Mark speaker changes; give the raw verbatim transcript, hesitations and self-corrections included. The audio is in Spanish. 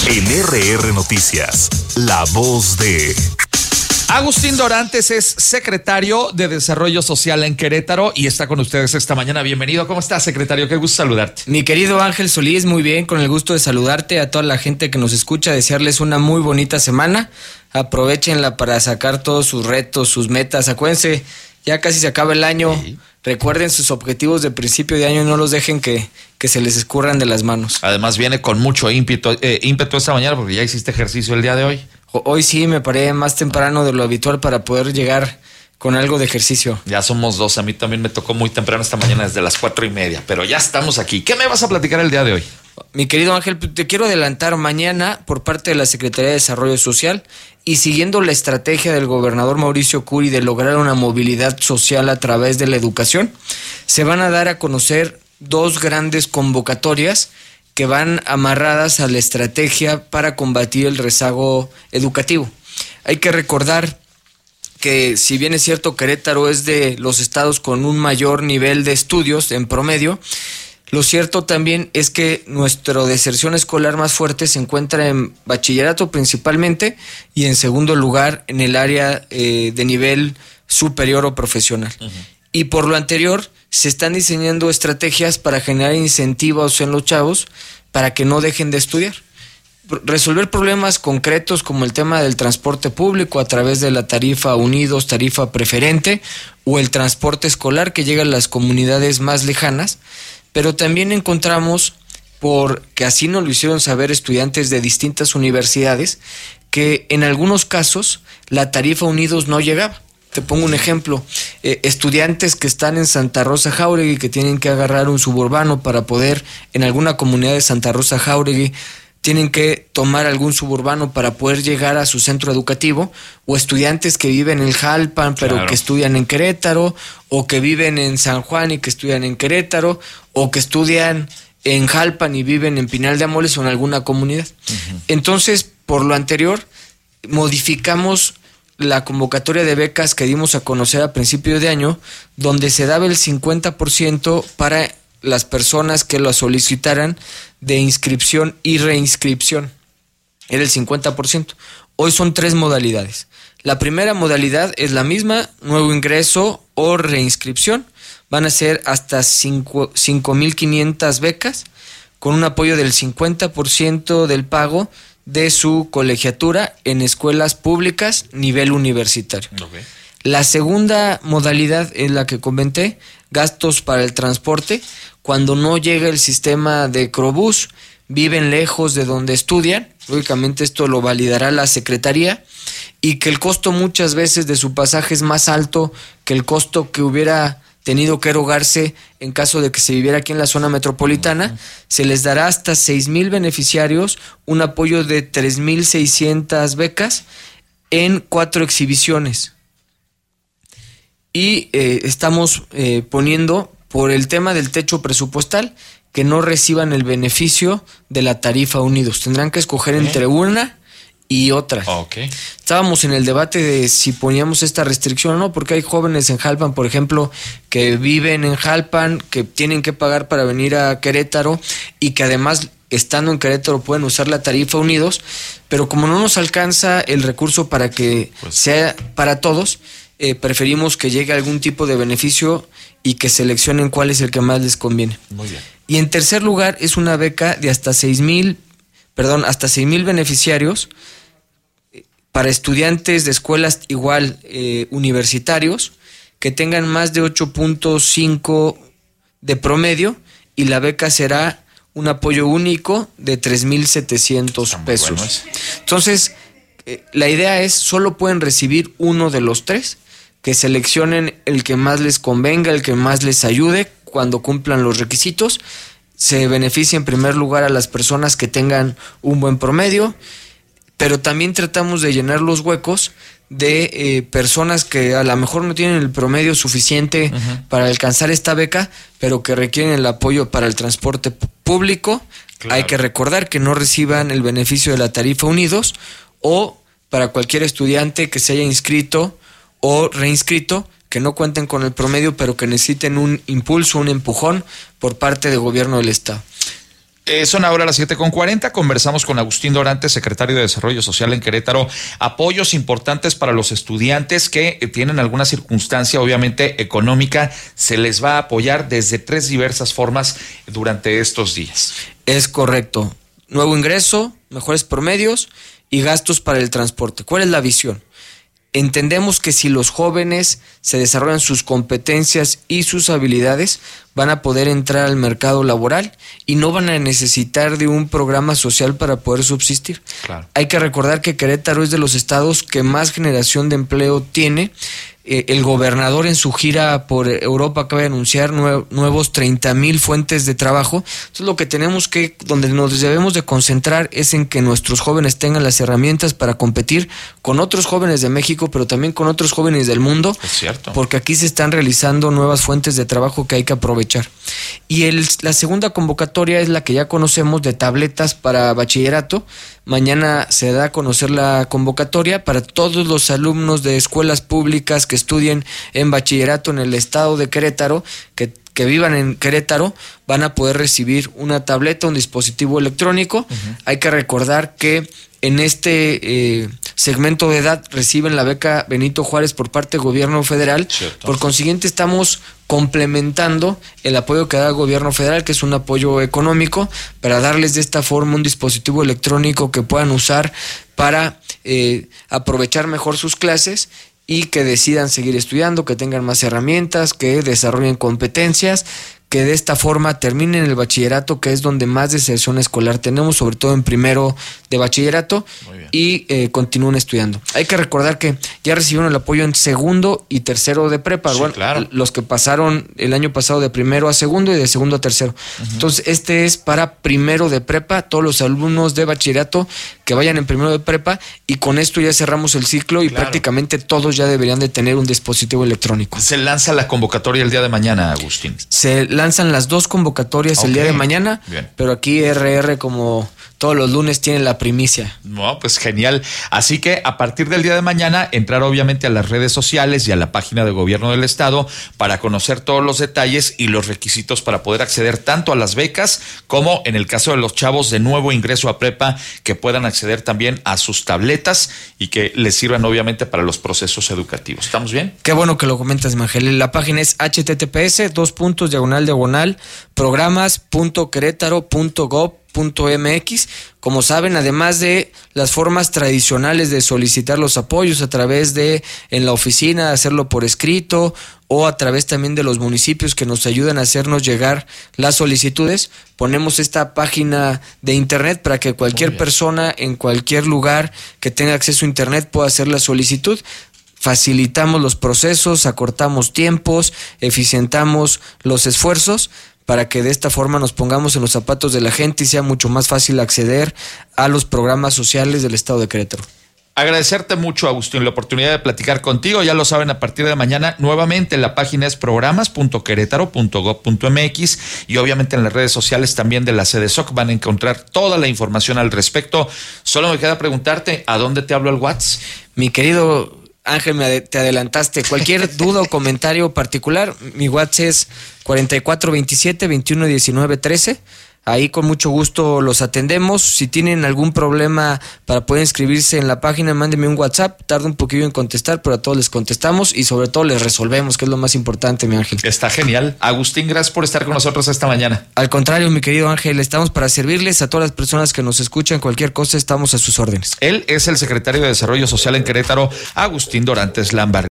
Speaker 1: En R R Noticias, la voz de...
Speaker 2: Agustín Dorantes es secretario de Desarrollo Social en Querétaro y está con ustedes esta mañana. Bienvenido. ¿Cómo estás, secretario? Qué gusto saludarte.
Speaker 3: Mi querido Ángel Solís, muy bien, con el gusto de saludarte. A toda la gente que nos escucha, desearles una muy bonita semana. Aprovéchenla para sacar todos sus retos, sus metas. Acuérdense, ya casi se acaba el año. Sí. Recuerden sus objetivos de principio de año, no los dejen que, que se les escurran de las manos.
Speaker 2: Además viene con mucho ímpetu, eh, ímpetu esta mañana porque ya hiciste ejercicio el día de hoy.
Speaker 3: Hoy sí me paré más temprano de lo habitual para poder llegar con algo de ejercicio.
Speaker 2: Ya somos dos, a mí también me tocó muy temprano esta mañana desde las cuatro y media, pero ya estamos aquí. ¿Qué me vas a platicar el día de hoy?
Speaker 3: Mi querido Ángel, te quiero adelantar mañana por parte de la Secretaría de Desarrollo Social y siguiendo la estrategia del gobernador Mauricio Curi de lograr una movilidad social a través de la educación, se van a dar a conocer dos grandes convocatorias que van amarradas a la estrategia para combatir el rezago educativo. Hay que recordar que si bien es cierto Querétaro es de los estados con un mayor nivel de estudios en promedio, lo cierto también es que nuestra deserción escolar más fuerte se encuentra en bachillerato principalmente y en segundo lugar en el área eh, de nivel superior o profesional. Uh-huh. Y por lo anterior se están diseñando estrategias para generar incentivos en los chavos para que no dejen de estudiar. Resolver problemas concretos como el tema del transporte público a través de la tarifa Unidos, tarifa preferente o el transporte escolar que llega a las comunidades más lejanas. Pero también encontramos, porque así nos lo hicieron saber estudiantes de distintas universidades, que en algunos casos la tarifa Unidos no llegaba. Te pongo un ejemplo, eh, estudiantes que están en Santa Rosa Jáuregui que tienen que agarrar un suburbano para poder, en alguna comunidad de Santa Rosa Jáuregui, tienen que tomar algún suburbano para poder llegar a su centro educativo, o estudiantes que viven en Jalpan pero claro, que estudian en Querétaro, o que viven en San Juan y que estudian en Querétaro, o que estudian en Jalpan y viven en Pinal de Amoles o en alguna comunidad. Uh-huh. Entonces, por lo anterior, modificamos la convocatoria de becas que dimos a conocer a principio de año, donde se daba el cincuenta por ciento para las personas que lo solicitaran de inscripción y reinscripción. Era el cincuenta por ciento. Hoy son tres modalidades. La primera modalidad es la misma, nuevo ingreso o reinscripción. Van a ser hasta cinco mil quinientas becas con un apoyo del cincuenta por ciento del pago de su colegiatura en escuelas públicas nivel universitario. Okay. La segunda modalidad es la que comenté, gastos para el transporte. Cuando no llega el sistema de Crobús, viven lejos de donde estudian, lógicamente esto lo validará la Secretaría, y que el costo muchas veces de su pasaje es más alto que el costo que hubiera tenido que erogarse en caso de que se viviera aquí en la zona metropolitana. Uh-huh. Se les dará hasta seis mil beneficiarios un apoyo de tres mil seiscientas becas en cuatro exhibiciones. Y eh, estamos eh, poniendo por el tema del techo presupuestal que no reciban el beneficio de la tarifa Unidos. Tendrán que escoger ¿Eh? entre una y otra. Okay. Estábamos en el debate de si poníamos esta restricción o no, porque hay jóvenes en Jalpan, por ejemplo, que viven en Jalpan, que tienen que pagar para venir a Querétaro y que además, estando en Querétaro, pueden usar la tarifa Unidos, pero como no nos alcanza el recurso para que pues sea para todos, eh, preferimos que llegue algún tipo de beneficio y que seleccionen cuál es el que más les conviene. Muy bien. Y en tercer lugar es una beca de hasta seis mil, perdón, hasta seis mil beneficiarios para estudiantes de escuelas igual eh, universitarios que tengan más de ocho punto cinco de promedio, y la beca será un apoyo único de tres mil setecientos pesos. Bueno. Entonces, eh, la idea es, solo pueden recibir uno de los tres, que seleccionen el que más les convenga, el que más les ayude cuando cumplan los requisitos. Se beneficia en primer lugar a las personas que tengan un buen promedio, pero también tratamos de llenar los huecos de eh, personas que a lo mejor no tienen el promedio suficiente uh-huh. para alcanzar esta beca, pero que requieren el apoyo para el transporte p- público. Claro. Hay que recordar que no reciban el beneficio de la tarifa Unidos, o para cualquier estudiante que se haya inscrito o reinscrito, que no cuenten con el promedio, pero que necesiten un impulso, un empujón por parte del gobierno del estado.
Speaker 2: Eh, son ahora las siete con cuarenta. Conversamos con Agustín Dorantes, secretario de Desarrollo Social en Querétaro. Apoyos importantes para los estudiantes que eh, tienen alguna circunstancia, obviamente económica. Se les va a apoyar desde tres diversas formas durante estos días.
Speaker 3: Es correcto. Nuevo ingreso, mejores promedios y gastos para el transporte. ¿Cuál es la visión? Entendemos que si los jóvenes se desarrollan sus competencias y sus habilidades, van a poder entrar al mercado laboral y no van a necesitar de un programa social para poder subsistir.
Speaker 2: Claro.
Speaker 3: Hay que recordar que Querétaro es de los estados que más generación de empleo tiene. Eh, el gobernador en su gira por Europa acaba de anunciar nue- nuevos treinta mil fuentes de trabajo. Entonces lo que tenemos que, donde nos debemos de concentrar es en que nuestros jóvenes tengan las herramientas para competir con otros jóvenes de México, pero también con otros jóvenes del mundo.
Speaker 2: Es cierto.
Speaker 3: Porque aquí se están realizando nuevas fuentes de trabajo que hay que aprovechar. Y el, la segunda convocatoria es la que ya conocemos de tabletas para bachillerato. Mañana se da a conocer la convocatoria para todos los alumnos de escuelas públicas que estudien en bachillerato en el estado de Querétaro, que, que vivan en Querétaro, van a poder recibir una tableta, un dispositivo electrónico. Uh-huh. Hay que recordar que en este eh, segmento de edad reciben la beca Benito Juárez por parte del gobierno federal.
Speaker 2: Cierto.
Speaker 3: Por consiguiente, estamos complementando el apoyo que da el gobierno federal, que es un apoyo económico, para darles de esta forma un dispositivo electrónico que puedan usar para eh, aprovechar mejor sus clases y que decidan seguir estudiando, que tengan más herramientas, que desarrollen competencias, que de esta forma terminen el bachillerato, que es donde más deserción escolar tenemos, sobre todo en primero de bachillerato, y eh, continúen estudiando. Hay que recordar que ya recibieron el apoyo en segundo y tercero de prepa,
Speaker 2: sí,
Speaker 3: bueno,
Speaker 2: claro.
Speaker 3: Los que pasaron el año pasado de primero a segundo y de segundo a tercero. Uh-huh. Entonces, este es para primero de prepa, todos los alumnos de bachillerato que vayan en primero de prepa, y con esto ya cerramos el ciclo y claro, prácticamente todos ya deberían de tener un dispositivo electrónico.
Speaker 2: Se lanza la convocatoria el día de mañana, Agustín.
Speaker 3: Se lanzan las dos convocatorias okay. el día de mañana. Bien. Pero aquí R R, como todos los lunes, tiene la primicia.
Speaker 2: No, pues genial. Así que a partir del día de mañana, entrar obviamente a las redes sociales y a la página de gobierno del estado para conocer todos los detalles y los requisitos para poder acceder tanto a las becas como, en el caso de los chavos de nuevo ingreso a prepa, que puedan acceder también a sus tabletas y que les sirvan obviamente para los procesos educativos. ¿Estamos bien?
Speaker 3: Qué bueno que lo comentas, Mangel. La página es h t t p s dos puntos diagonal diagonal programas punto querétaro punto gob punto m x. Como saben, además de las formas tradicionales de solicitar los apoyos a través de en la oficina, hacerlo por escrito, o a través también de los municipios que nos ayudan a hacernos llegar las solicitudes, ponemos esta página de internet para que cualquier persona en cualquier lugar que tenga acceso a internet pueda hacer la solicitud. Facilitamos los procesos, acortamos tiempos, eficientamos los esfuerzos, para que de esta forma nos pongamos en los zapatos de la gente y sea mucho más fácil acceder a los programas sociales del estado de Querétaro.
Speaker 2: Agradecerte mucho, Agustín, la oportunidad de platicar contigo. Ya lo saben, a partir de mañana, nuevamente la página es programas punto querétaro punto gob punto m x, y obviamente en las redes sociales también de la CEDESOC van a encontrar toda la información al respecto. Solo me queda preguntarte, ¿a dónde te hablo al WhatsApp?
Speaker 3: Mi querido Ángel, me te adelantaste. Cualquier duda o comentario particular, mi WhatsApp es cuarenta y cuatro veintisiete veintiuno diecinueve trece. Ahí con mucho gusto los atendemos. Si tienen algún problema para poder inscribirse en la página, mándenme un WhatsApp. Tarda un poquillo en contestar, pero a todos les contestamos y sobre todo les resolvemos, que es lo más importante, mi Ángel.
Speaker 2: Está genial. Agustín, gracias por estar con nosotros esta mañana.
Speaker 3: Al contrario, mi querido Ángel, estamos para servirles a todas las personas que nos escuchan. Cualquier cosa, estamos a sus órdenes.
Speaker 2: Él es el secretario de Desarrollo Social en Querétaro, Agustín Dorantes Lambar.